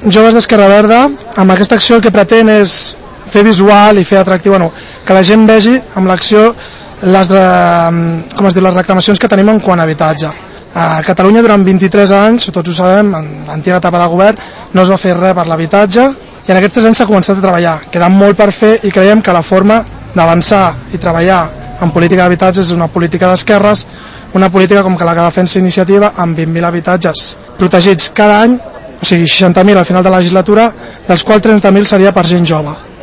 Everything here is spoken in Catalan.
Joves d'Esquerra Verda, amb aquesta acció el que pretén és fer visual i fer atractiu, que la gent vegi amb l'acció les reclamacions que tenim en quant a habitatge. A Catalunya durant 23 anys, tots ho sabem, en l'antiga etapa de govern, no es va fer res per l'habitatge i en aquests 3 anys s'ha començat a treballar. Queda molt per fer i creiem que la forma d'avançar i treballar en política d'habitatge és una política d'esquerres, una política com la que defensa Iniciativa amb 20.000 habitatges protegits cada any, o sigui 60.000 al final de la legislatura, dels quals 30.000 seria per gent jove.